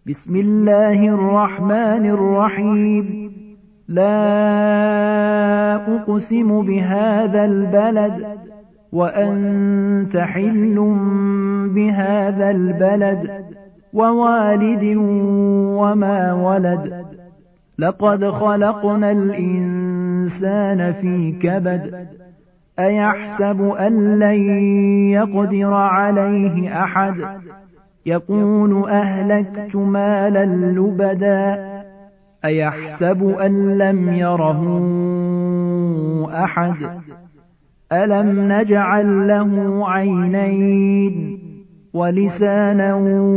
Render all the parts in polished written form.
بسم الله الرحمن الرحيم. لا أقسم بهذا البلد وأنت حل بهذا البلد ووالد وما ولد. لقد خلقنا الإنسان في كبد. أيحسب أن لن يقدر عليه أحد؟ يقول أهلكت مالا لبدا. أيحسب أن لم يره أحد؟ ألم نجعل له عينين ولسانا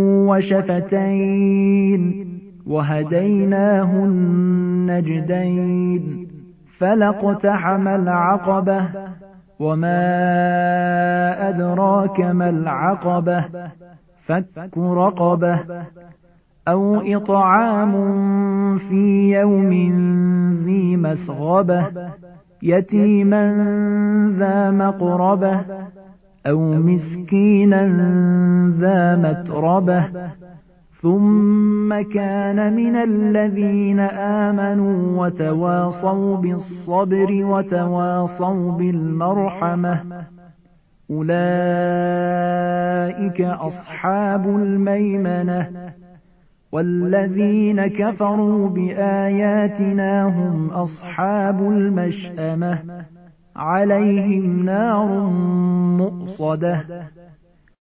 وشفتين وهديناه النجدين. فلاقتحم العقبة وما أدراك ما العقبة. فك رقبة أو إطعام في يوم ذي مسغبة يتيما ذا مقربة أو مسكينا ذا متربة ثم كان من الذين آمنوا وتواصوا بالصبر وتواصوا بالمرحمة. أولئك أصحاب الميمنة. والذين كفروا بآياتنا هم أصحاب المشأمة. عليهم نار مؤصدة.